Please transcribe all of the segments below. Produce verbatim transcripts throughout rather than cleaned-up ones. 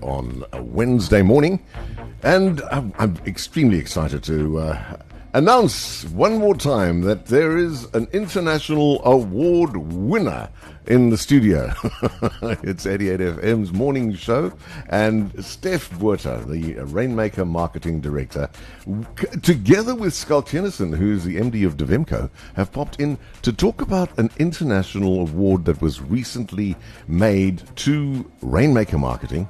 on a Wednesday morning, and I'm, I'm extremely excited to uh, announce one more time that there is an international award winner in the studio. It's eighty-eight F M's morning show, and Steph Botha, the Rainmaker Marketing Director, c- together with Schalk Tennyson, who's the M D of Devemco, have popped in to talk about an international award that was recently made to Rainmaker Marketing.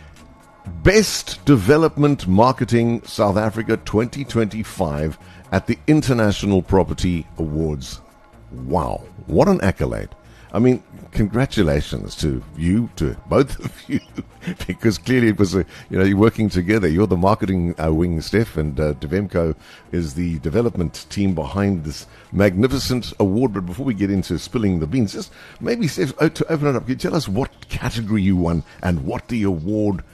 Best Development Marketing South Africa twenty twenty-five at the International Property Awards. Wow, what an accolade. I mean, congratulations to you, to both of you, because clearly it was a, you know, you're working together. You're the marketing uh, wing, Steph, and uh, Devemco is the development team behind this magnificent award. But before we get into spilling the beans, just maybe, Steph, oh, to open it up, can you tell us what category you won and what the award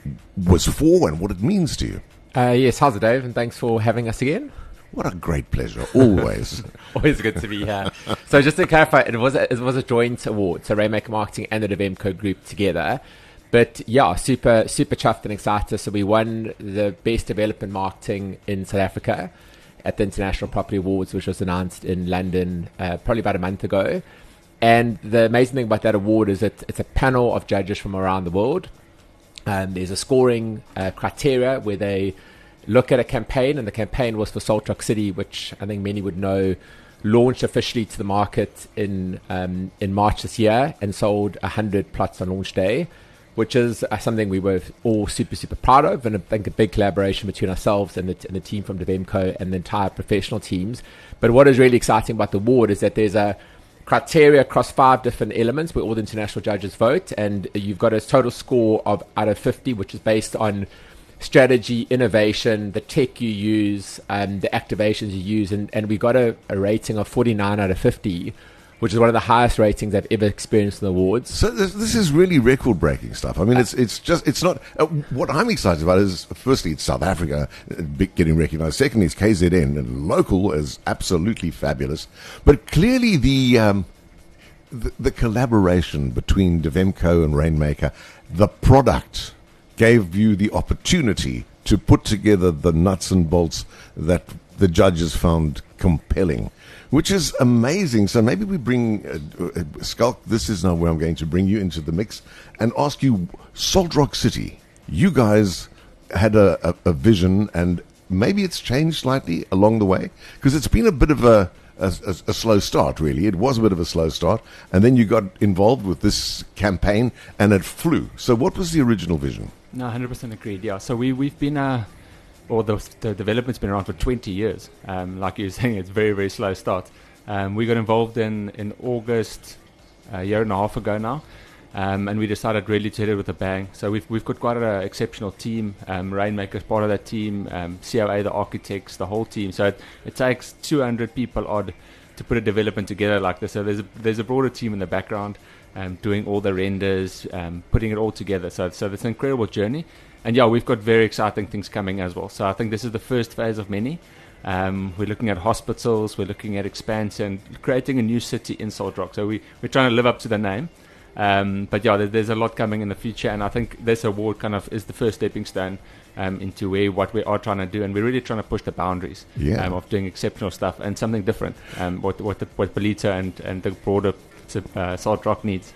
was for and what it means to you? Uh, yes, how's it, Dave? And thanks for having us again. What a great pleasure, always. Always good to be here. So just to clarify, it was a, it was a joint award, so Rainmaker Marketing and the Devemco Group together. But yeah, super super chuffed and excited. So we won the Best Development Marketing in South Africa at the International Property Awards, which was announced in London uh, probably about a month ago. And the amazing thing about that award is that it's a panel of judges from around the world. Um, there's a scoring uh, criteria where they look at a campaign, and the campaign was for Salt Rock City, which I think many would know launched officially to the market in um, in March this year and sold one hundred plots on launch day, which is uh, something we were all super, super proud of, and I think a big collaboration between ourselves and the, and the team from Devemco and the entire professional teams. But what is really exciting about the award is that there's a criteria across five different elements where all the international judges vote, and you've got a total score of out of fifty, which is based on strategy, innovation, the tech you use, um, the activations you use, and, and we got a, a rating of forty-nine out of fifty, which is one of the highest ratings I've ever experienced in the awards. So this, this is really record-breaking stuff. I mean, it's it's just it's not. Uh, what I'm excited about is, firstly, it's South Africa uh, getting recognised. Secondly, it's K Z N, and local is absolutely fabulous. But clearly, the um, the, the collaboration between Devemco and Rainmaker, the product, gave you the opportunity to put together the nuts and bolts that the judges found compelling, which is amazing. So maybe we bring, uh, uh, Schalk, this is now where I'm going to bring you into the mix and ask you, Salt Rock City, you guys had a, a, a vision, and maybe it's changed slightly along the way, because it's been a bit of a A, a, a slow start, really. It was a bit of a slow start, and then you got involved with this campaign, and it flew. So what was the original vision? No, one hundred percent agreed, yeah. So we, we've been, uh, or the, the development's been around for twenty years. Um, like you were saying, it's very, very slow start. Um, we got involved in, in August, a year and a half ago now, um, and we decided really to hit it with a bang. So we've we've got quite an exceptional team. Um, Rainmaker's part of that team, um, C O A, the architects, the whole team. So it, it takes two hundred people odd to put a development together like this. So there's a, there's a broader team in the background, um, doing all the renders, um, putting it all together. So so it's an incredible journey. And yeah, we've got very exciting things coming as well. So I think this is the first phase of many. Um, we're looking at hospitals, we're looking at expansion, creating a new city in Salt Rock. So we, we're trying to live up to the name. Um, but yeah, there, there's a lot coming in the future, and I think this award kind of is the first stepping stone um, into where what we are trying to do, and we're really trying to push the boundaries yeah. um, of doing exceptional stuff and something different. Um, what what the, what Belita and and the broader uh, Salt Rock needs.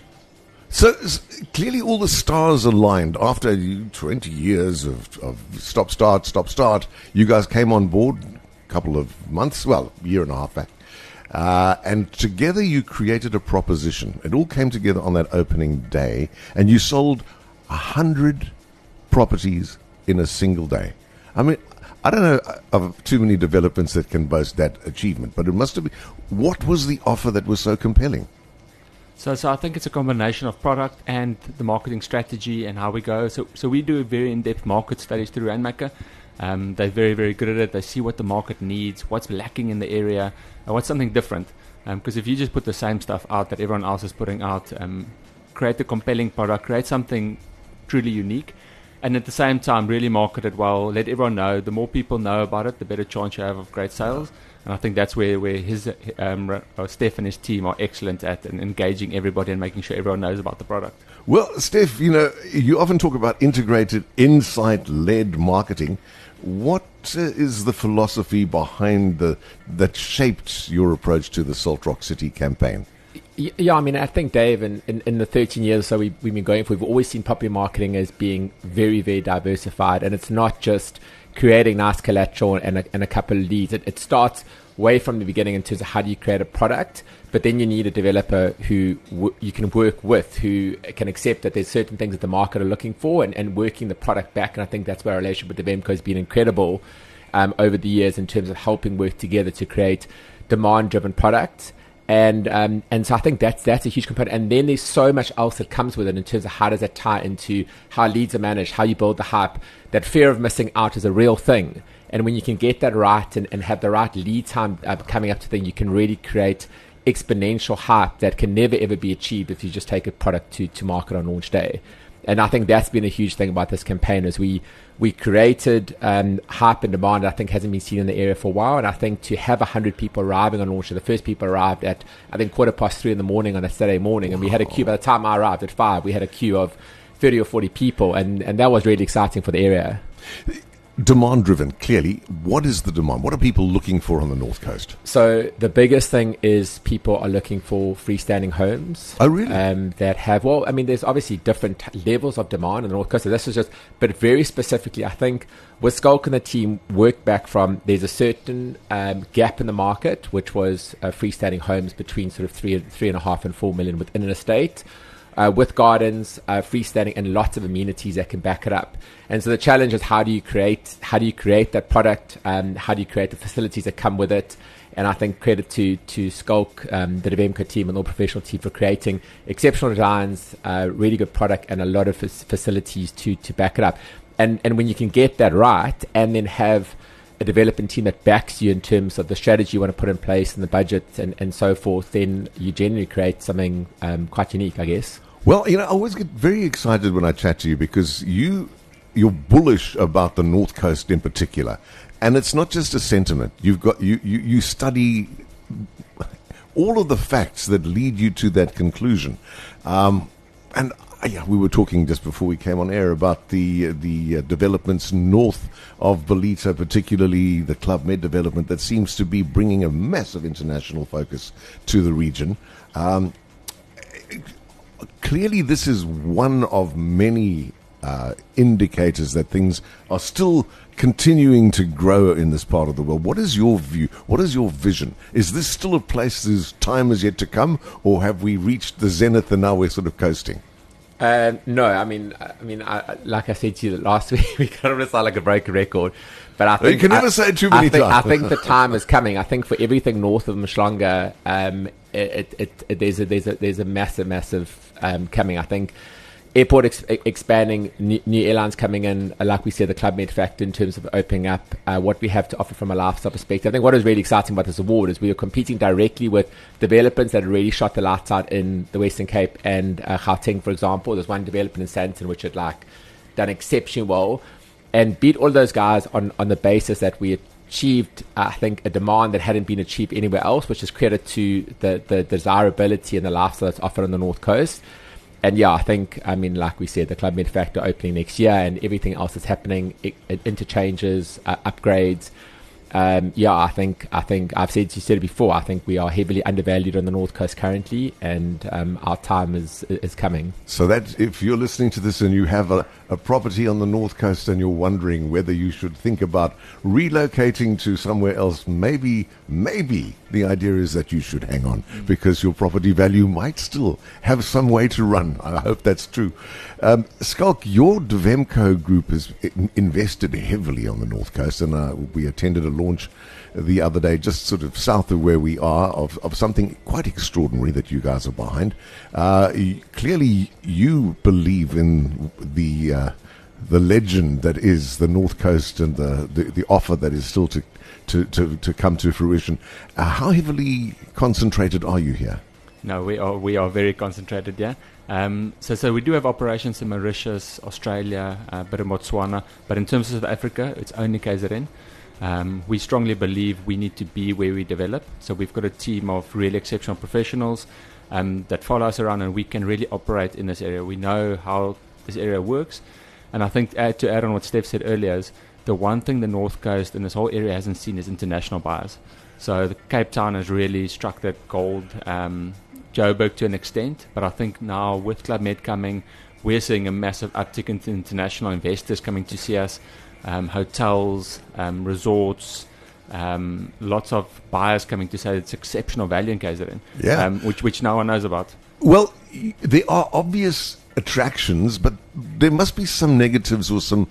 So clearly, all the stars aligned. After twenty years of, of stop start stop start, you guys came on board a couple of months, well, a year and a half back. Uh, and together you created a proposition. It all came together on that opening day, and you sold a hundred properties in a single day. I mean, I don't know of too many developments that can boast that achievement, but it must have been. What was the offer that was so compelling? So, so I think it's a combination of product and the marketing strategy and how we go. So, so we do very in-depth market studies through Rainmaker. Um, they're very, very good at it. They see what the market needs, what's lacking in the area, and what's something different. Because um, if you just put the same stuff out that everyone else is putting out, um, create a compelling product, create something truly unique, and at the same time really market it well, let everyone know. The more people know about it, the better chance you have of great sales. And I think that's where, where his um, uh, Steph and his team are excellent at, and engaging everybody and making sure everyone knows about the product. Well, Steph, you know, you often talk about integrated, insight-led marketing. What uh, is the philosophy behind the that shaped your approach to the Salt Rock City campaign? Yeah, I mean, I think, Dave, in, in, in the thirteen years or so we, we've been going for, we've always seen property marketing as being very, very diversified. And it's not just creating nice collateral and a, and a couple of leads. It, it starts way from the beginning in terms of how do you create a product, but then you need a developer who w- you can work with, who can accept that there's certain things that the market are looking for, and, and working the product back. And I think that's where our relationship with Devemco has been incredible um, over the years in terms of helping work together to create demand-driven products. And um, and so I think that's that's a huge component. And then there's so much else that comes with it in terms of how does that tie into how leads are managed, how you build the hype. That fear of missing out is a real thing. And when you can get that right and, and have the right lead time uh, coming up to things, you can really create exponential hype that can never ever be achieved if you just take a product to, to market on launch day. And I think that's been a huge thing about this campaign is we we created um, hype and demand that I think hasn't been seen in the area for a while. And I think to have one hundred people arriving on launch day, the first people arrived at, I think, quarter past three in the morning on a Saturday morning. And we had a queue, by the time I arrived at five, we had a queue of thirty or forty people. And, and that was really exciting for the area. Demand driven, clearly. What is the demand? What are people looking for on the North Coast? So the biggest thing is people are looking for freestanding homes. Oh, really? Um, that have, well, I mean, there's obviously different t- levels of demand on the North Coast. So this is just, but very specifically, I think with Skulk and the team worked back from, there's a certain um, gap in the market, which was uh, freestanding homes between sort of three, three and a half and four million within an estate. Uh, with gardens, uh, freestanding, and lots of amenities that can back it up. And so the challenge is how do you create how do you create that product? Um, how do you create the facilities that come with it? And I think credit to to Skulk, um, the Devemco team, and all professional team for creating exceptional designs, uh, really good product, and a lot of f- facilities to to back it up. And and when you can get that right, and then have a development team that backs you in terms of the strategy you want to put in place and the budget and, and so forth, then you generally create something um, quite unique, I guess. Well, you know, I always get very excited when I chat to you because you, you're bullish about the North Coast in particular. And it's not just a sentiment. You've got, you, you, you study all of the facts that lead you to that conclusion. Um, and yeah, we were talking just before we came on air about the the uh, developments north of Belita, particularly the Club Med development that seems to be bringing a massive international focus to the region. Um, clearly, this is one of many uh, indicators that things are still continuing to grow in this part of the world. What is your view? What is your vision? Is this still a place whose time is yet to come, or have we reached the zenith and now we're sort of coasting? Uh, no, I mean, I mean, I, like I said to you last week, we kind of sound like a broken record. But I think you can never I, say it too many I think, times. I think the time is coming. I think for everything north of Mshlanga, um, it, it, it, there's a there's a there's a massive, massive um, coming. I think airport ex- expanding, new, new airlines coming in, uh, like we said, the Club Med factor in terms of opening up uh, what we have to offer from a lifestyle perspective. I think what is really exciting about this award is we are competing directly with developers that have really shot the lights out in the Western Cape and uh, Gauteng, for example. There's one development in Sandton which had like done exceptionally well and beat all those guys on, on the basis that we achieved, uh, I think, a demand that hadn't been achieved anywhere else, which is credit to the, the desirability and the lifestyle that's offered on the North Coast. And yeah, I think, I mean, like we said, the Club Med factor opening next year and everything else that's happening, it, it, interchanges, uh, upgrades. Um, yeah, I think, I think I've said, you said it before, I think we are heavily undervalued on the North Coast currently, and um, our time is is coming. So that if you're listening to this and you have a, a property on the North Coast and you're wondering whether you should think about relocating to somewhere else, maybe, maybe the idea is that you should hang on because your property value might still have some way to run. I hope that's true. Um, Skulk, your Devemco group has invested heavily on the North Coast, and uh, we attended a launch the other day just sort of south of where we are of, of something quite extraordinary that you guys are behind. Uh, y- clearly you believe in the uh, the legend that is the North Coast and the, the, the offer that is still to, to, to, to come to fruition. Uh, how heavily concentrated are you here? No, we are we are very concentrated, yeah. Um, so, so we do have operations in Mauritius, Australia, a uh, bit of Botswana, but in terms of South Africa, it's only K Z N. Um, we strongly believe we need to be where we develop. So we've got a team of really exceptional professionals um, that follow us around, and we can really operate in this area. We know how this area works, and I think add, to add on what Steph said earlier is the one thing the North Coast and this whole area hasn't seen is international buyers. So the Cape Town has really struck that gold. Um, Joburg to an extent, but I think now with Club Med coming, we're seeing a massive uptick in international investors coming to see us, um, hotels, um, resorts, um, lots of buyers coming to say it's exceptional value in K Z N, yeah. um, which which no one knows about. Well, y- there are obvious attractions, but there must be some negatives or some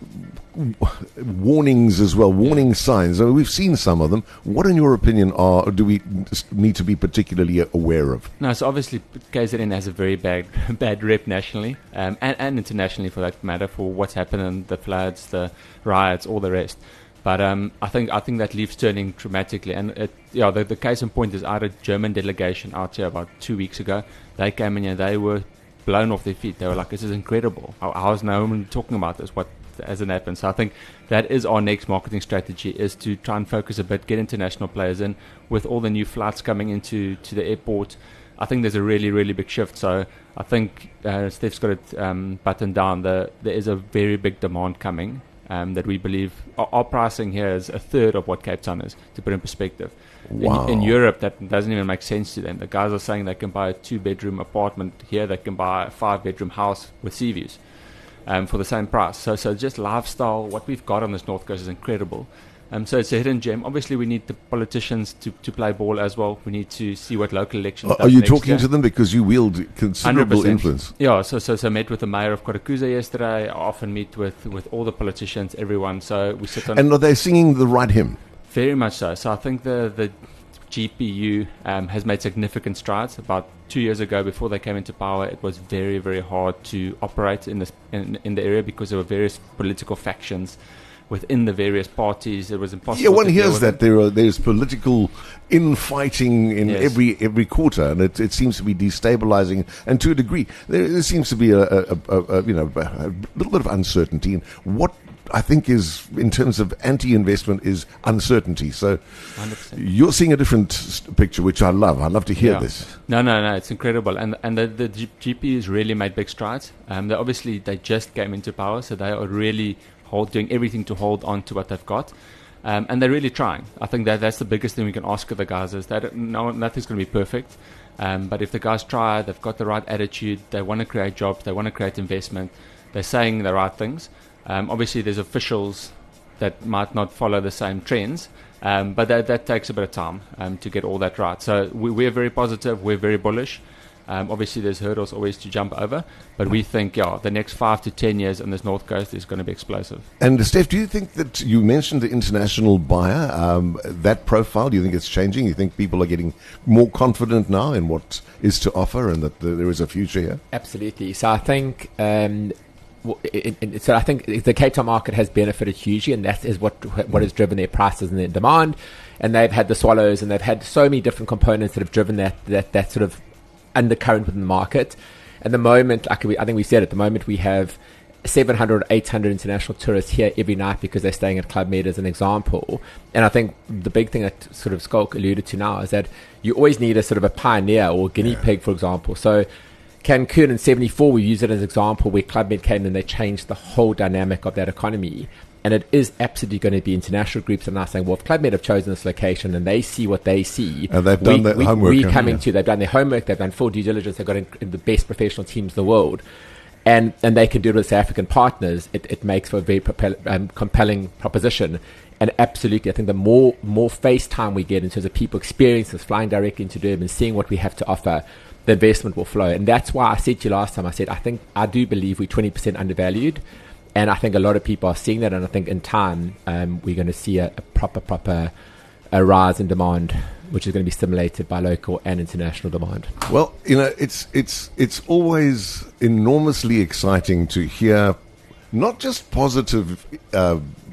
w- warnings as well, warning signs. I mean, we've seen some of them. What, in your opinion, are do we need to be particularly aware of? No, so obviously K Z N has a very bad bad rep nationally um, and, and internationally for that matter for what's happened in the floods, the riots, all the rest. But um, I think I think that leaves turning dramatically. And it, yeah, the, the case in point is I had a German delegation out here about two weeks ago. They came in here, they were blown off their feet. They were like, this is incredible. How, how is no one talking about this? What hasn't happened? So I think that is our next marketing strategy, is to try and focus a bit, get international players in. With all the new flights coming into to the airport, I think there's a really, really big shift. So I think uh, Steph's got it um, buttoned down. The, there is a very big demand coming um, that we believe our, our pricing here is a third of what Cape Town is, to put in perspective. Wow. In, in Europe, that doesn't even make sense to them. The guys are saying they can buy a two-bedroom apartment here. They can buy a five-bedroom house with sea views um, for the same price. So, so just lifestyle, what we've got on this North Coast is incredible. Um, so it's a hidden gem. Obviously, we need the politicians to, to play ball as well. We need to see what local elections. Are, are you talking year. to them because you wield considerable one hundred percent influence? Yeah. So, so, so I met with the mayor of Kotakuza yesterday. I often meet with, with all the politicians, everyone. So we sit on. And are they singing the right hymn? Very much so. So I think the the G P U um, has made significant strides. About two years ago, before they came into power, it was very, very hard to operate in this in, in the area because there were various political factions within the various parties. It was impossible. Yeah, one to deal hears with that it. there are there's political infighting in Yes. every every quarter, and it, it seems to be destabilizing. And to a degree, there, there seems to be a, a, a, a you know a little bit of uncertainty. And what I think is, in terms of anti-investment, is uncertainty. So one hundred percent. you're seeing a different s- picture, which I love. I love to hear Yeah. this. No, no, no. It's incredible, and and the, the G- GPU's really made big strides. Um, they obviously they just came into power, so they are really hold, doing everything to hold on to what they've got, um, and they're really trying. I think that that's the biggest thing we can ask of the guys is that no, nothing's going to be perfect, um, but if the guys try, they've got the right attitude, they want to create jobs, they want to create investment, they're saying the right things. Um, obviously, there's officials that might not follow the same trends, um, but that, that takes a bit of time um, to get all that right. So we, we're very positive, we're very bullish. Um, obviously, there's hurdles always to jump over, but we think, yeah, the next five to ten years on this North Coast is going to be explosive. And Steph, do you think that you mentioned the international buyer, um, that profile? Do you think it's changing? You think people are getting more confident now in what is to offer, and that there is a future here? Absolutely. So I think, um, w- it, it, so I think the Cape Town market has benefited hugely, and that is what what has driven their prices and their demand. And they've had the swallows, and they've had so many different components that have driven that that that sort of undercurrent within the market. At the moment, like we, I think we said, at the moment we have seven hundred, eight hundred international tourists here every night because they're staying at Club Med as an example. And I think the big thing that sort of Skulk alluded to now is that you always need a sort of a pioneer or guinea Yeah. pig, for example. So Cancun in seventy-four, we use it as an example where Club Med came and they changed the whole dynamic of that economy. And it is absolutely going to be international groups are now saying, well, if Club Med have chosen this location and they see what they see, And they've done we, their we, homework, we haven't coming they? to, they've done their homework, they've done full due diligence, they've got in, in the best professional teams in the world, and and they can do it with South African partners. It, it makes for a very propel, um, compelling proposition. And absolutely, I think the more more face time we get in terms of people experiencing this, flying directly into Durban, seeing what we have to offer, the investment will flow. And that's why I said to you last time, I said, I think, I do believe we're twenty percent undervalued. And I think a lot of people are seeing that. And I think in time, um, we're going to see a, a proper, proper a rise in demand, which is going to be stimulated by local and international demand. Well, you know, it's it's it's always enormously exciting to hear not just positive uh,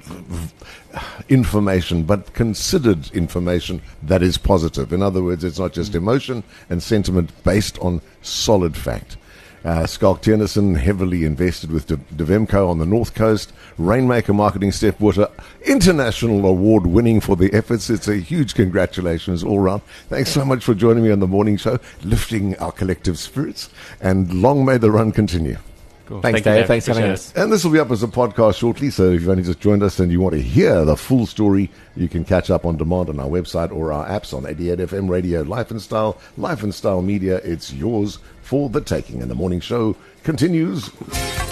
information, but considered information that is positive. In other words, it's not just emotion and sentiment based on solid fact. Uh, Schalk Tiernissen, heavily invested with De- Devemco on the North Coast. Rainmaker Marketing, Steph Water, international award winning for the efforts. It's a huge congratulations all round. Thanks so much for joining me on the morning show, lifting our collective spirits, and long may the run continue. Cool. Thanks, Thank you, Dave. Dave. Thanks for having Appreciate us. And this will be up as a podcast shortly, so if you've only just joined us and you want to hear the full story, you can catch up on demand on our website or our apps on eighty-eight F M Radio, Life and Style, Life and Style Media. It's yours for the taking. And the morning show continues.